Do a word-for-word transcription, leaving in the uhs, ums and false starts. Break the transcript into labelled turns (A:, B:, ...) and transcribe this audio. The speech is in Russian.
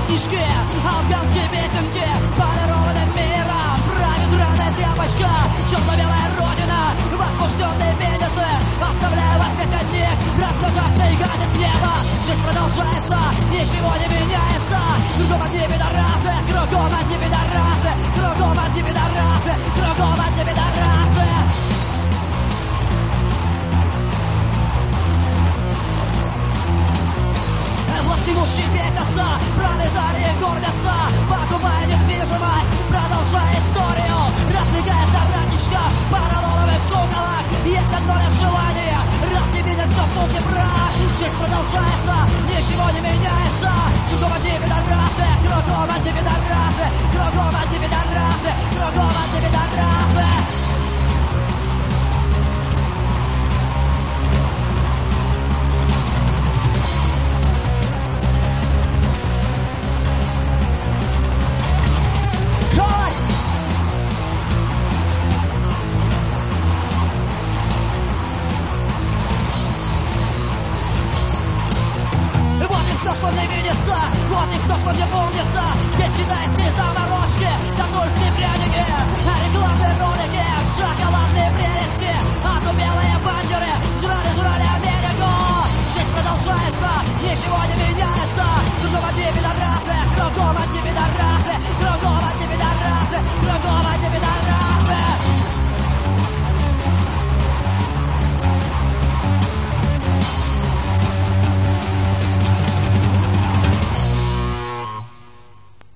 A: книжки, афганские песенки, полированным миром правит драная тряпочка, черно-белая родина, возбужденные медицы, оставляя вас здесь одних, размножаться и гадит небо. Жизнь продолжается, ничего не меняется, кругом одни пидорасы, кругом одни пидорасы, кругом одни пидорасы, кругом одни пидорасы. Властимущие бесятся, пролетарии кормятся, покупая недвижимость, продолжая историю, раздвигая соратничка поролоновых куколок. Есть одно лишь желание, раз не видят все в пухе прах. Жизнь продолжается, ничего не меняется, кругом одни пидорасы, кругом одни пидорасы, кругом одни пидорасы, кругом одни пидорасы. Что мне видится, вот и все, что мне помнится. Здесь китайские заморозки, топольные пряники, рекламные ролики, шоколадные прелести, отубелые бандеры, жрали, жрали Америку. Жизнь продолжается, ничего не меняется, кругом одни пидорасы, кругом одни пидорасы.